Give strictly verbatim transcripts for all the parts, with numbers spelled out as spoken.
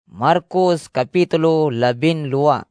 Marcos Kapitulo labin luwa.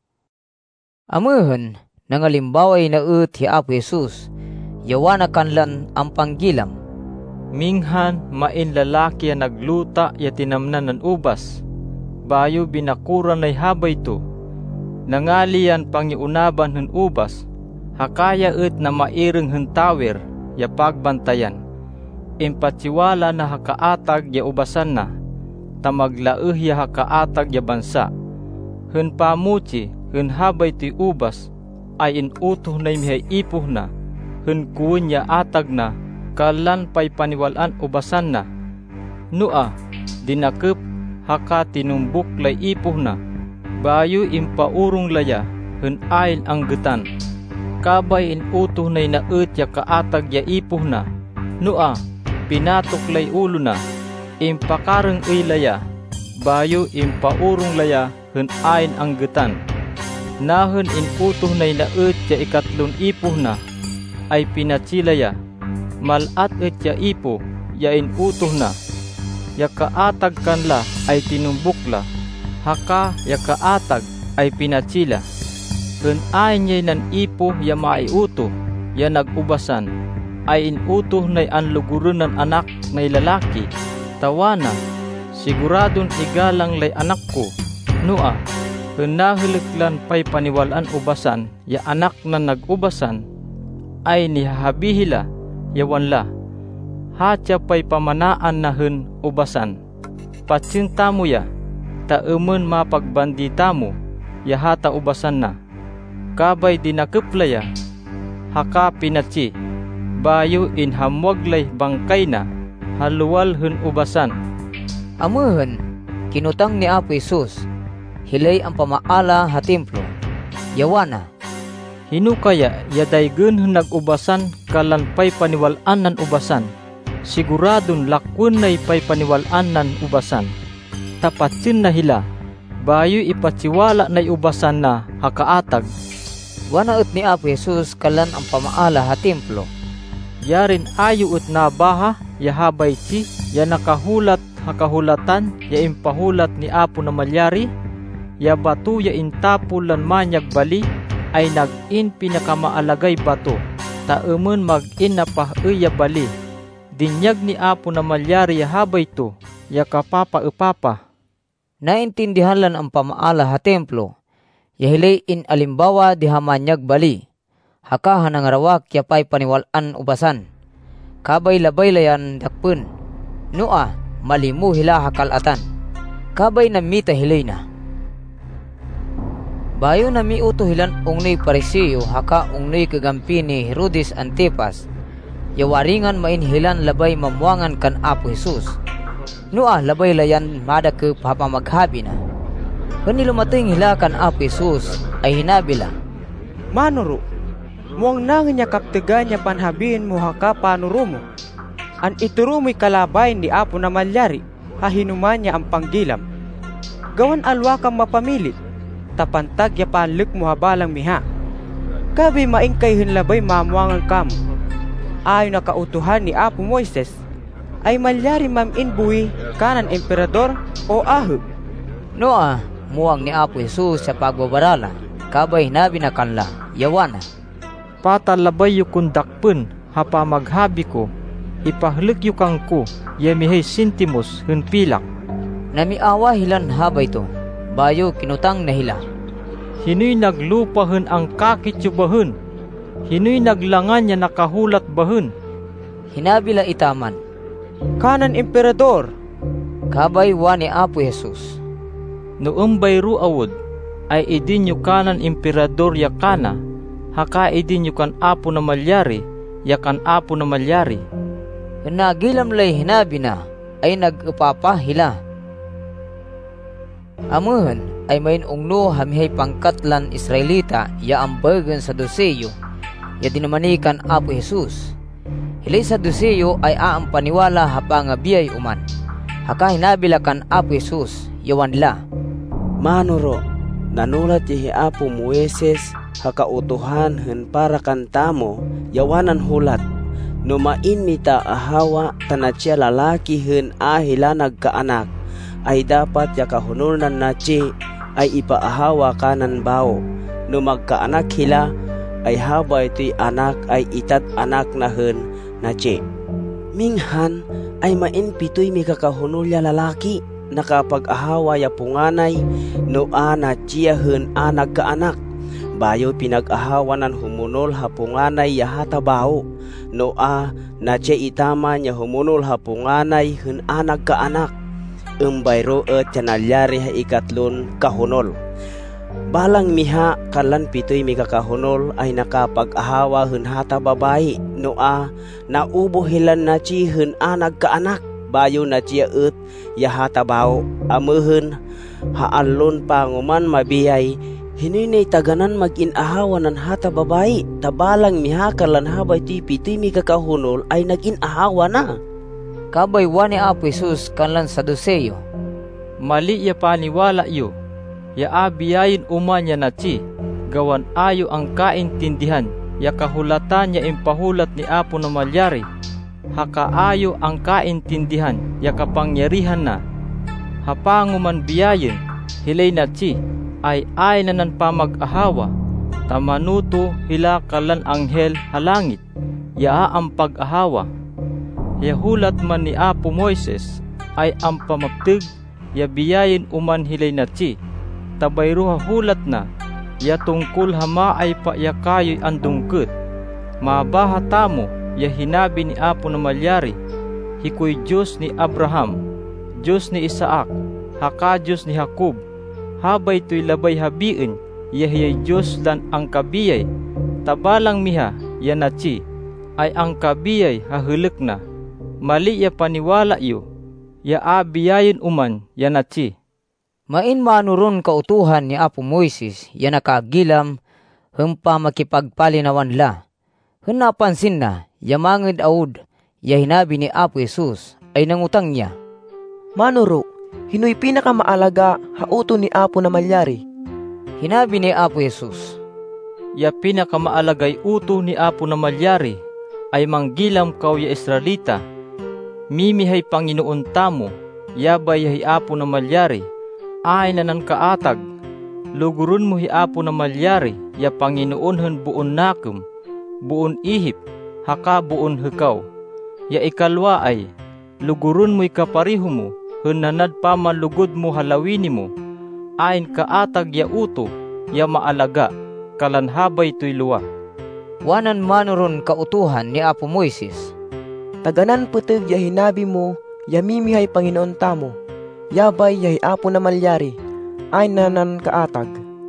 Amehen nangalimbaway na ut hi Apo Jesus, yawana kanlan ang panggilam. Minghan main lalaki ya nagluta ya tinamnan ng ubas, bayo binakuran ay habay to. Nangalian pangiunaban ng ubas, hakaya ut na maireng ng tawer ya pagbantayan. Impatsiwala na hakaatag ya ubasan na, tamaglaeh ya hakaatag ya bansa. Hun pamuci, hun habay ti ubas, ay inutoh na imihay ipoh na, hun kuwen ya atag na, kalan pay paniwalaan ubasan na. Nua, dinakep haka tinumbuk lay ipoh na, bayo impaurong laya, hun ail ang getan. Kabay inutoh na inaet ya kaatag ya ipoh na. Nua, pinatok lay ulo na, impakareng ilaya, bayo impaurong laya, hun ain ang getan. Nahun inutoh na inaet ya ikatlon ipoh na, ay pinatsilaya, malat et ya ipo, ya inutoh na, ya kaatag kanla ay tinumbukla, haka ya kaatag ay pinatsila. Hun ain yay nan ipo ya maiuto, ya nagubasan, ay inutoh na'y anluguran ng anak na'y lalaki. Tawana, siguradon igalang lay anak ko. Nua, hun nahiliklan pa'y paniwalaan ubasan, ya anak na nagubasan, ay nihahabihila, yawanla. Hatya pa'y pamanaan na hun ubasan. Patsinta mo ya, taumen mapagbandita mo, ya hata ubasan na. Kabay dinakeplaya, haka pinatsi, bayo inhamwaglay bangkay na, haluwal hun ubasan. Amehen kinutang ni Apo Jesus, hilay ang pamaala ha templo. Yawana, hinukaya yadaygen hun nagubasan kalan pay paniwalaan nan ubasan. Siguradon lakwon nay pay paniwalaan nan ubasan. Tapatsin na hila, bayo ipatsiwala nay ubasan na hakaatag. Wana ut ni Apo Jesus kalan ang pamaala ha templo. Yarin ayo ut nabaha ya habay ti ya nakahulat hakahulatan ya impahulat ni Apo na malyari, ya bato ya intapulan manyag bali ay nag-in pinakamaalagay bato, taumen mag-in na pah-iya bali. Dinyag ni Apo na malyari ya habay to, ya kapapa-upapa. Naintindihan ang pamaala ha templo, ya hilay in alimbawa di hamanyag bali. Haka hanangarawak ya pay paniwalaan ubasan. Kabay labay-layan dakpun. Nua, malimu hila hakalatan. Kabay namita hilay na. Bayo na miuto hilan ungnoy Pariseo haka ungnoy kagampi ni Herodes Antipas. Yawaringan main hilan labay mamuangan kan Apo Jesus. Nua, labay-layan madakep hapa maghabi na. Kanilumating hila kan Apo Jesus ay hinabila, Manuro, muang nangin niya kaptega niya panhabiin mo haka panurumo. An iturumo'y kalabay ni Apo na malyari, hahinuman niya ang panggilam. Gawan alwa kang mapamilit, tapantag ya panluk mo habalang miha. Kabi maingkay hinlabay mamuangan kamo. Ayon na kautuhan ni Apo Moises, ay malyari maminbuhi kanan emperador o ahub. Noa, muang ni Apo Jesus sa pagbabarala, kabay hinabi na kanla, yawana. Patalabay yu kundakpun, hapa maghabi ko, ipahlik yu kang ko, yemihay sintimos hun pilak. Namiawa hilan habay to, bayo kinutang na hila. Hinoy naglupa hun ang kakit yu bahun, hinoy naglangan niya nakahulat bahun. Hinabila itaman, kanan emperador. Kabay wa ni Apo Jesus, noong bayru awod, ay idin yu kanan emperador ya kana, haka idin yu kan Apo na malyari, ya kan Apo na malyari. Nagilam lay hinabi na, ay nag-upapa hila. Amuhan ay main ungno hamihay pangkatlan Israelita ya ambagan sa doseyo, ya dinamanikan Apo Jesus. Hilay sa doseyo ay aang paniwala hapangabiyay uman. Haka hinabila kan Apo Jesus, yawan la, Manuro, nanulat yahi Apo Moises hakautuhan hen para kantamo yawanan hulat. No main mita ahawa tanatya lalaki hen ahila nagkaanak. ay dapat ya kahunulan naci ay ipaahawa kanan bao. No magkaanak hila ay habay to'y anak ay itat anak na hen naci. Minghan ay mainpito'y may kakahunulya lalaki nakapag-ahawa ya punganay no ana chiya hen anak kaanak. Bayo pinag-ahawanan humunol ha punganay ya hatabao no a na chiya itaman ya humunol ha punganay hen anak kaanak. Umbayro et chanalyari ha ikatlon kahunol. Balang miha kalan pitoy mi kakahunol ay nakapag-ahawa hen hata babae no a naubo hilan na chi hen anak kaanak. Bayo na chiya et ya hata bao amehen haalon panguman mabiyay hininay taganan mag-inahawa ng hata babae. Tabalang miha kalan habay ti pitoy mi kakahunol ay nag-inahawa na. Kabay wani Apo Jesus kanlan Saduseyo. Mali ya paniwala yu, ya abiyayin umanya na chi, gawan ayo ang kaintindihan, ya kahulatan ya impahulat ni Apo na malyari, hakaayo ang kaintindihan, ya kapangyarihan na, hapanguman biyayin, hilay na chi, ay ay na nan pamag-ahawa, tamanuto hila kalan anghel halangit, ya ang pag-ahawa. Yahulat man ni Apo Moises ay ang pamaptig ya biyayin uman hilay na chi. Tabayro hahulat na ya tungkol hama ay pa ya kayo'y andungkut. Mabaha tamo ya hinabi ni Apo na malyari. Hikoy Diyos ni Abraham, Diyos ni Isaac, haka Diyos ni Jacob. Habay to'y labay habiin ya hiyay Diyos lan ang kabiyay. Tabalang miha ya na chi ay ang kabiyay hahulek na. Mali ya paniwala yu, ya abiyayin uman ya naci. Main manuron kautuhan ni Apo Moises ya nakagilam humpa makipagpalinawan la. Hun napansin na ya mangid aud ya hinabi ni Apo Jesus ay nangutang niya. Manuro, hinoy pinakamaalaga hauto ni Apo na malyari? Hinabi ni Apo Jesus. Ya pinakamalagay uto ni Apo na malyari ay manggilam kaw ya Israelita. Mimihay Panginoon tamo, yabay hi Apo na malyari, ay na nan kaatag. Lugurun mo hi Apo na malyari, ya Panginoon hen buon nakem, buon ihip, haka buon hekaw. Ya ikalwa ay, lugurun mo'y kapariho mo, hen nanad pa malugod mo halawini mo, ayn kaatag ya uto, ya maalaga, kalanhabay to'y luwa. Wanan manuron kautuhan ni Apo Moises. Taganan puteg ya hinabi mo, ya mimihay Panginoon tamo, yabay yahi Apo na malyari, ay nanan kaatag.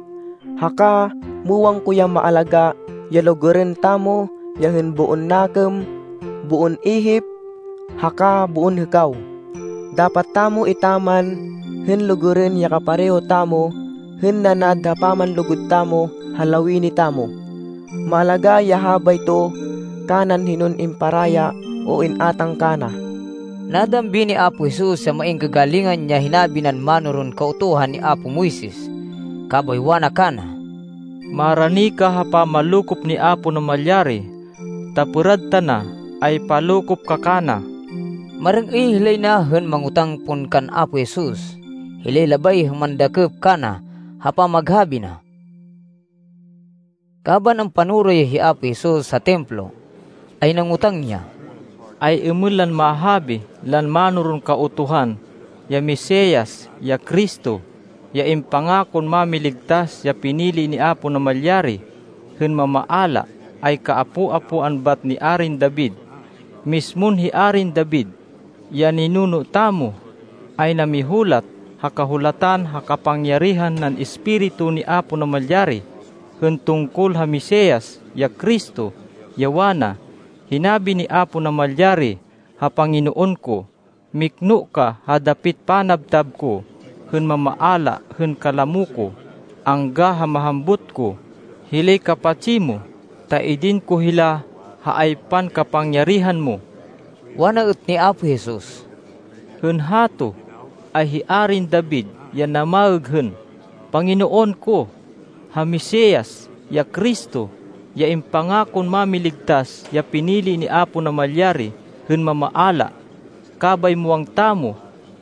Haka, muwang ko ya maalaga, ya luguren tamo, yahin buon nakem, buon ihip, haka buon hekaw. Dapat tamo itaman, hin luguren ya kapareho tamo, hin nanad hapaman lugod tamo, halawini tamo. Maalaga ya habay to, kanan hinun imparaya, o inatang kana. Nadambi ni Apo Jesus sa maing kagalingan niya hinabinan manuron kautuhan ni Apo Moises. Kabay wana kana. Marani ka hapa malukop ni Apo na malyari, tapurad ta na ay palukop ka kana. Marang ihilay na hen mangutang pun kan Apo Jesus. Hilay labay humandakep kana hapa maghabi na. Kaban ang panuroy hi Apo Jesus sa templo ay nangutang niya. Ay imulan mahabi lan manuron kautuhan, ya Mesiyas, ya Kristo, ya impangakon mamiligtas ya pinili ni Apo na malyari, hen mamaala ay kaapu-apuan bat ni Arin David. Mismon hi Arin David, ya ninuno tamo, ay namihulat, hakahulatan hakapangyarihan ng Espiritu ni Apo na malyari, hen tungkol ha Mesiyas, ya Kristo, ya wana, hinabi ni Apo na malyari, ha Panginoon ko, mikno ka hadapit panabtab ko, hen mamaala hen kalamuko, angga ha mahambut ko, hilay kapatsi mo, taidin ko hila haaypan kapangyarihan mo. Wana ut ni Apo Jesus. Hen hato ay hiarin David ya namaeg hen, Panginoon ko, ha Mesiyas, ya Kristo, ya impangakon mamiligtas, ya pinili ni Apo na malyari, hen mamaala, kabay muang tamo,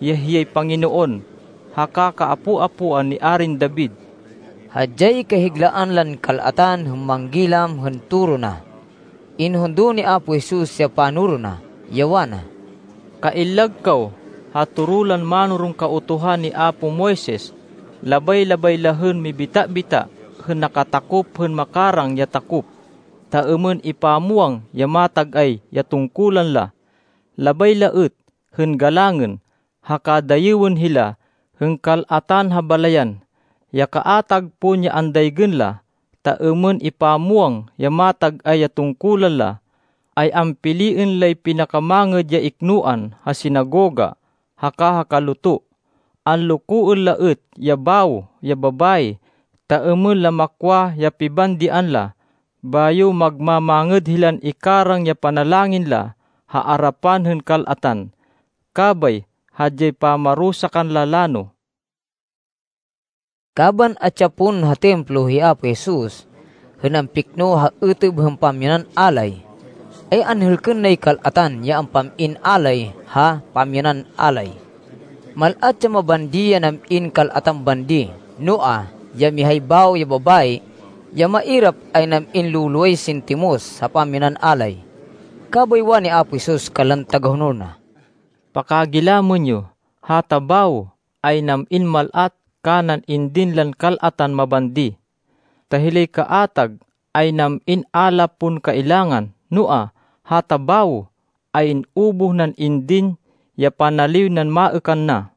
yahiyay Panginoon, haka kaapu-apuan ni Arin David. Hadyay kahiglaan lan kalatan humanggilam henturo na. Inhundo ni Apo Jesus siya panuro na, yawana. Kailag kaw, haturulan manurong kautuhan ni Apo Moises, labay-labay lahun mi bita-bita, hun nakatakop hun makarang ya takop. Taemen ipamuang ya matag ay ya tungkulan la. Labay laet, hun galangen, hakadayewon hila, hun kalatan habalayan. Ya kaatag po niya andaygen la, taemen ipamuang ya matag ay ya tungkulan la, ay ang piliin lay pinakamanged ya iknuan ha sinagoga, haka hakaluto. Ang lukuon laet ya baw, ya babay, taemen la makwa ya pibandian la, bayo magmamanged hilan ikarang ya panalangin la, haarapan hen kalatan. Kabay, hadyay pamarusakan lalano. Kaban atyapon ha templo hi Apo Jesus, henang pikno ha utub hang pamyanan alay. Ay anhulken nay kalatan ya ang pamin alay ha pamyanan alay. Malat ya mabandiya nam in kalatan bandi, noa, ya mihaybaw ya babay, ya mairap ay nam in luluay sintimos sa pamyanan alay. Kabaywa ni Apo Jesus kalantagahunor na. Pakagilamon nyo, hatabaw ay nam in malat kanan indin lan kalatan mabandi. Tahilay kaatag ay nam in alapun kailangan, noa, hatabaw ay in ubuh nan indin ya panaliw nan maekan na.